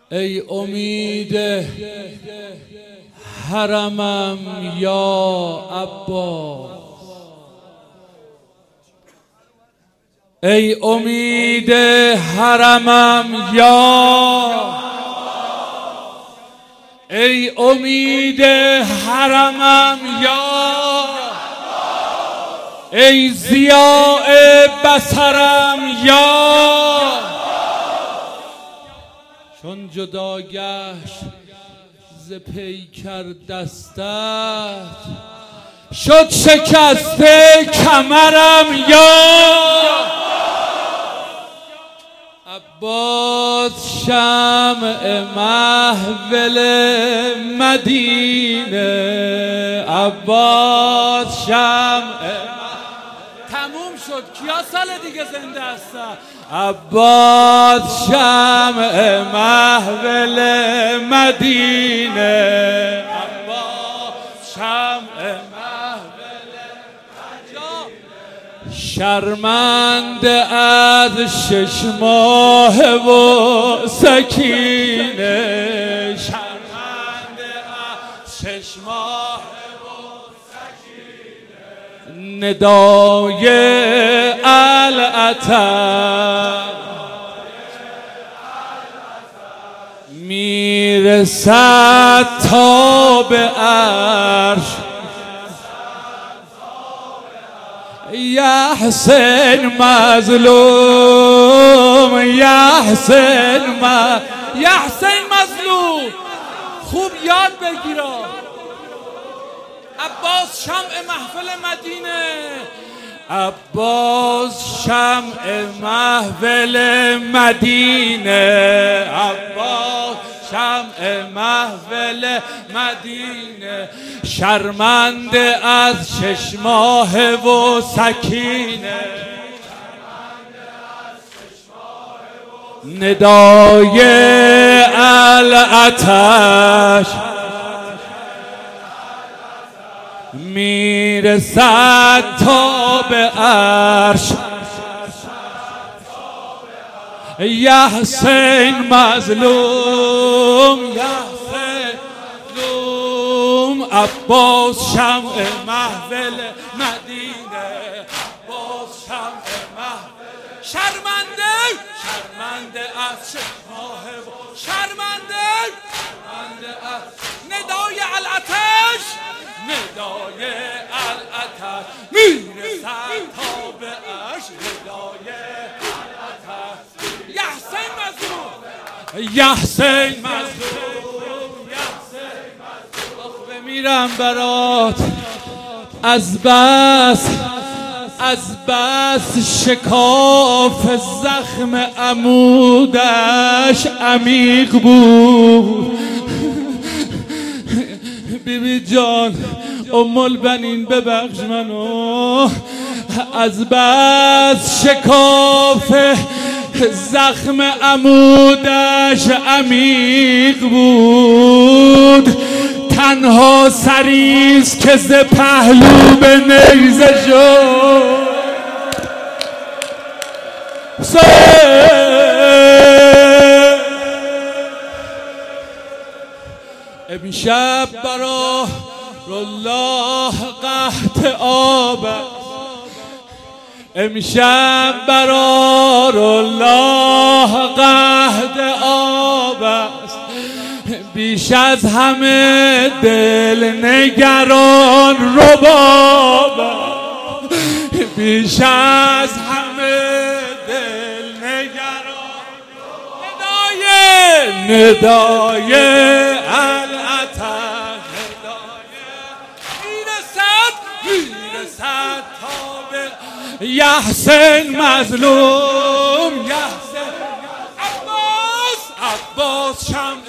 ای امید حرمم یا عباس، ای امید حرمم یا، ای امید حرمم یا، ای ضیاء بصرم یا. چون جدا گشت ز پیکر دستت، شد شکسته کمرم یا. عباس شمع محفل مدینه، عباس شمع تموم شد، کیا سال دیگه زنده هستن؟ عباس شمع محفل مدینه، عباس شمع محفل مدینه. شرمنده از 6 ماه و سکینه، شرمنده از 6 ماه ندای العطر میرسد تا به عرش. یا حسین مظلوم، یا حسین یا حسین مظلوم، خوب یاد بگیرا. عباس شمع محفل مدینه، عباس شمع محفل مدینه، عباس شمع محفل مدینه. شرمنده از 6 ماه و سکینه، ندای العطش میرسد تا به عرش. یا حسین مظلوم، یا حسین مظلوم. عباس شمع محفل مدینه، عباس شمع محفل. شرمنده شرمنده از 6 ماه و شرمنده شرمنده از ندای العطش، ندای العطش میرسد تا به عرش. ندای العطش یا حسین مظلوم، یا حسین مظلوم، یا حسین مظلوم. بمیرم برات از بس شکاف زخم عمودش عمیق بود. بیبی جان ام البنین ببخش منو، از بس شکاف زخم عمودش عمیق بود. تنها سریست که ز پهلو به نیزه شد. امشب برا الله قحط آب است، امشب برا الله قحط آب است. بیش از همه دل نگران رباب است، بیش از همه دل نگران. ندای العطش، میرسد تا به یا حسین مظلوم، یا حسین. عباس شمع